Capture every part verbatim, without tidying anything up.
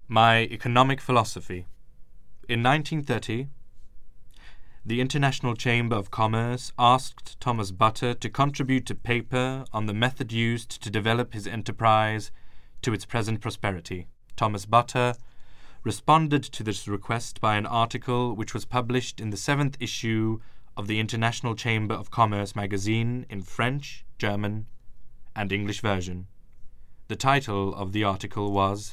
My economic philosophy. In nineteen thirty, the International Chamber of Commerce asked Thomas Butter to contribute a paper on the method used to develop his enterprise to its present prosperity. Thomas Butter responded to this request by an article which was published in the seventh issue of the International Chamber of Commerce magazine in French, German, and English version. The title of the article was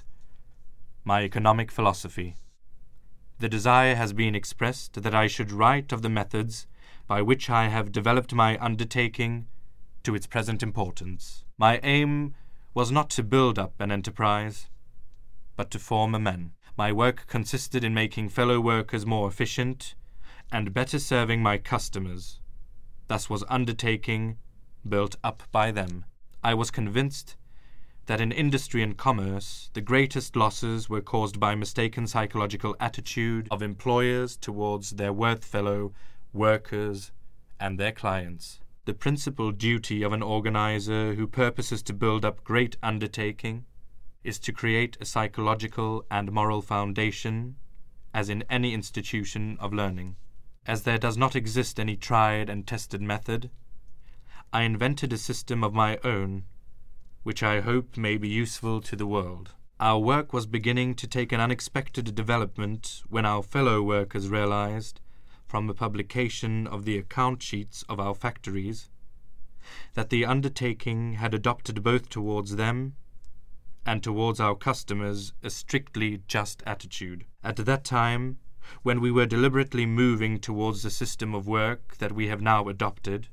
My Economic Philosophy. The desire has been expressed that I should write of the methods by which I have developed my undertaking to its present importance. My aim was not to build up an enterprise, but to form a men. My work consisted in making fellow workers more efficient and better serving my customers. Thus was undertaking built up by them. I was convinced that in industry and commerce the greatest losses were caused by mistaken psychological attitude of employers towards their worth fellow workers and their clients. The principal duty of an organizer who purposes to build up great undertaking is to create a psychological and moral foundation, as in any institution of learning. As there does not exist any tried and tested method, I invented a system of my own, which I hope may be useful to the world. Our work was beginning to take an unexpected development when our fellow workers realized, from the publication of the account sheets of our factories, that the undertaking had adopted both towards them and towards our customers a strictly just attitude. At that time, when we were deliberately moving towards the system of work that we have now adopted,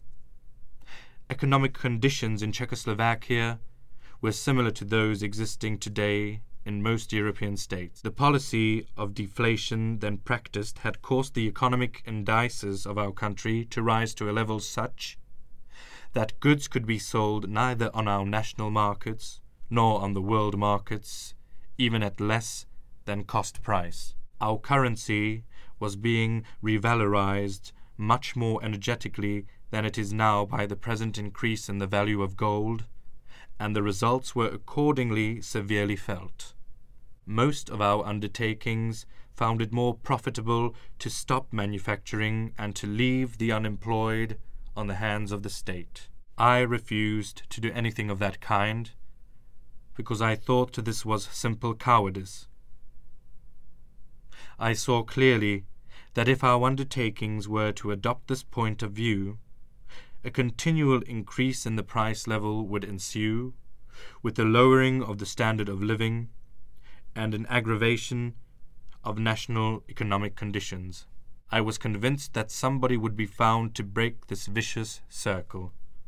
economic conditions in Czechoslovakia were similar to those existing today in most European states. The policy of deflation then practiced had caused the economic indices of our country to rise to a level such that goods could be sold neither on our national markets nor on the world markets, even at less than cost price. Our currency was being revalorized much more energetically than it is now by the present increase in the value of gold, and the results were accordingly severely felt. Most of our undertakings found it more profitable to stop manufacturing and to leave the unemployed on the hands of the state. I refused to do anything of that kind, because I thought this was simple cowardice. I saw clearly that if our undertakings were to adopt this point of view, a continual increase in the price level would ensue, with the lowering of the standard of living and an aggravation of national economic conditions. I was convinced that somebody would be found to break this vicious circle.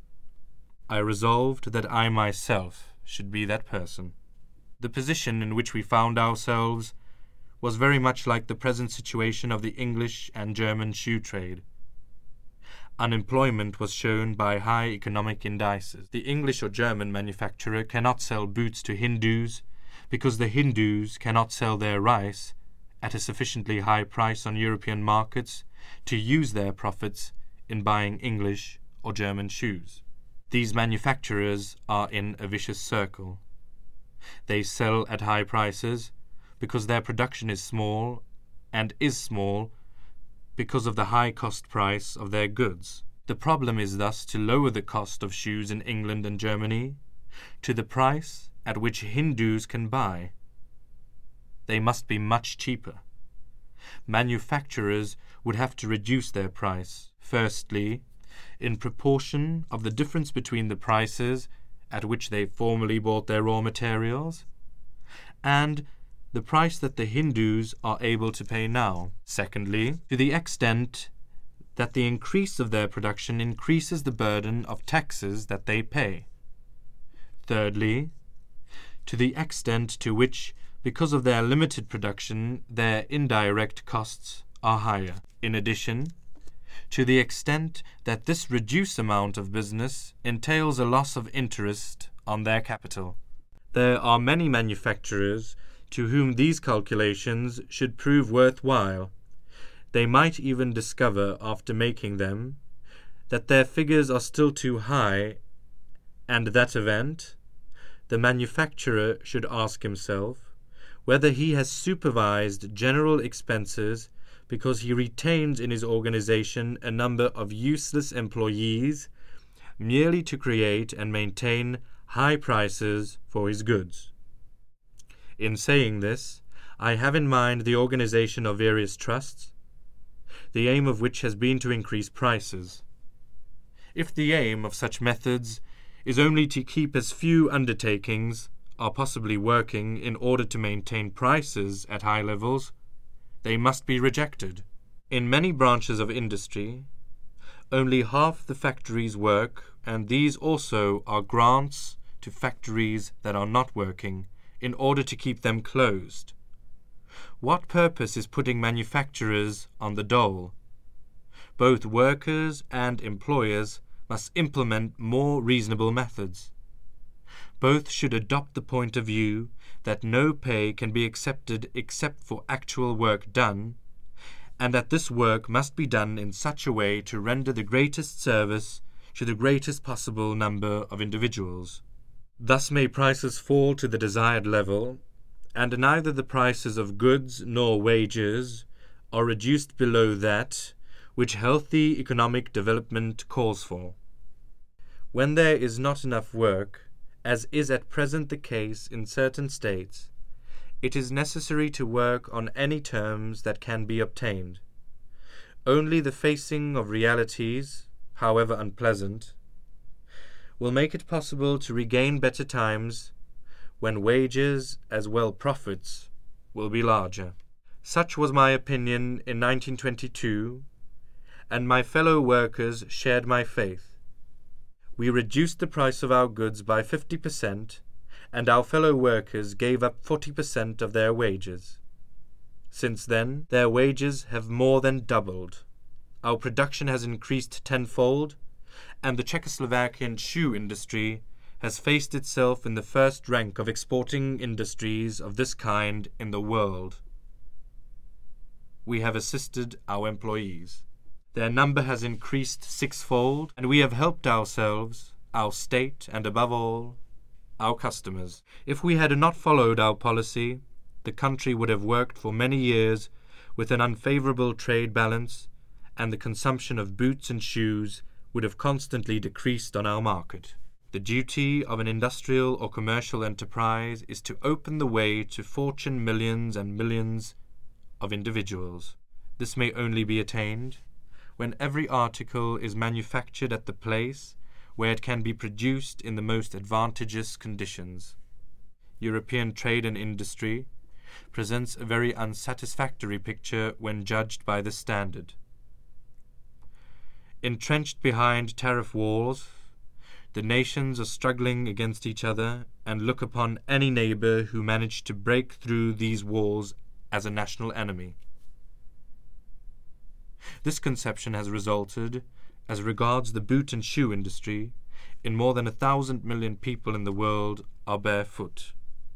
I resolved that I myself should be that person. The position in which we found ourselves was very much like the present situation of the English and German shoe trade. Unemployment was shown by high economic indices. The English or German manufacturer cannot sell boots to Hindus because the Hindus cannot sell their rice at a sufficiently high price on European markets to use their profits in buying English or German shoes. These manufacturers are in a vicious circle. They sell at high prices because their production is small, and is small because of the high cost price of their goods. The problem is thus to lower the cost of shoes in England and Germany to the price at which Hindus can buy. They must be much cheaper. Manufacturers would have to reduce their price, firstly, in proportion of the difference between the prices at which they formerly bought their raw materials, and the price that the Hindus are able to pay now. Secondly, to the extent that the increase of their production increases the burden of taxes that they pay. Thirdly, to the extent to which, because of their limited production, their indirect costs are higher. In addition, to the extent that this reduced amount of business entails a loss of interest on their capital. There are many manufacturers to whom these calculations should prove worthwhile. They might even discover, after making them, that their figures are still too high, and that event, the manufacturer should ask himself whether he has supervised general expenses because he retains in his organization a number of useless employees merely to create and maintain high prices for his goods. In saying this, I have in mind the organization of various trusts, the aim of which has been to increase prices. If the aim of such methods is only to keep as few undertakings are possibly working in order to maintain prices at high levels, they must be rejected. In many branches of industry, only half the factories work, and these also are grants to factories that are not working in order to keep them closed. What purpose is putting manufacturers on the dole? Both workers and employers must implement more reasonable methods. Both should adopt the point of view that no pay can be accepted except for actual work done, and that this work must be done in such a way to render the greatest service to the greatest possible number of individuals. Thus may prices fall to the desired level, and neither the prices of goods nor wages are reduced below that which healthy economic development calls for. When there is not enough work, as is at present the case in certain states, it is necessary to work on any terms that can be obtained. Only the facing of realities, however unpleasant, will make it possible to regain better times when wages as well profits will be larger. Such was my opinion in nineteen twenty-two, and my fellow workers shared my faith. We reduced the price of our goods by fifty percent, and our fellow workers gave up forty percent of their wages. Since then, their wages have more than doubled. Our production has increased tenfold, and the Czechoslovakian shoe industry has faced itself in the first rank of exporting industries of this kind in the world. We have assisted our employees. Their number has increased sixfold, and we have helped ourselves, our state, and above all, our customers. If we had not followed our policy, the country would have worked for many years with an unfavorable trade balance, and the consumption of boots and shoes would have constantly decreased on our market. The duty of an industrial or commercial enterprise is to open the way to fortune millions and millions of individuals. This may only be attained when every article is manufactured at the place where it can be produced in the most advantageous conditions. European trade and industry presents a very unsatisfactory picture when judged by this standard. Entrenched behind tariff walls, the nations are struggling against each other and look upon any neighbor who managed to break through these walls as a national enemy. This conception has resulted, as regards the boot and shoe industry, in more than a thousand million people in the world are barefoot.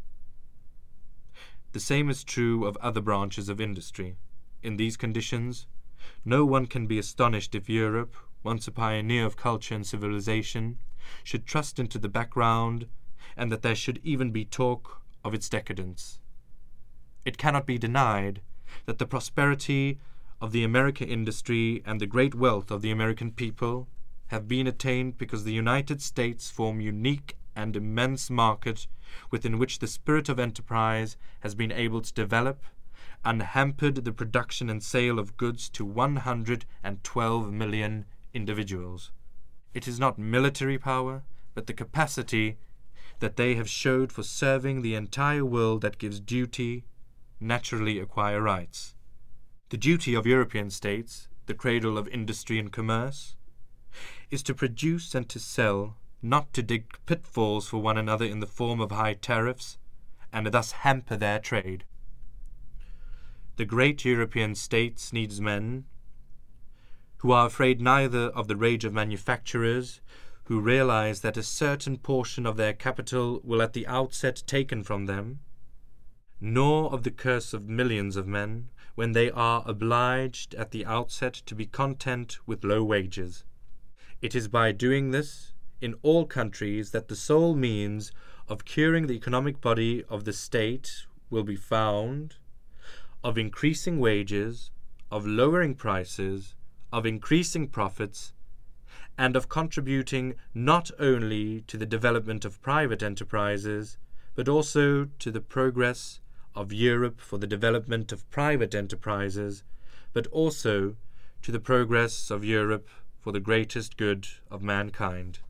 The same is true of other branches of industry. In these conditions, no one can be astonished if Europe, once a pioneer of culture and civilization, should trust into the background, and that there should even be talk of its decadence. It cannot be denied that the prosperity of the American industry and the great wealth of the American people have been attained because the United States form unique and immense market within which the spirit of enterprise has been able to develop, unhampered the production and sale of goods to one hundred twelve million individuals. It is not military power, but the capacity that they have showed for serving the entire world that gives duty, naturally acquire rights. The duty of European states, the cradle of industry and commerce, is to produce and to sell, not to dig pitfalls for one another in the form of high tariffs, and thus hamper their trade. The great European states needs men who are afraid neither of the rage of manufacturers, who realize that a certain portion of their capital will at the outset taken from them, nor of the curse of millions of men when they are obliged at the outset to be content with low wages. It is by doing this in all countries that the sole means of curing the economic body of the state will be found of increasing wages, of lowering prices, of increasing profits, and of contributing not only to the development of private enterprises, but also to the progress of Europe for the development of private enterprises, but also to the progress of Europe for the greatest good of mankind.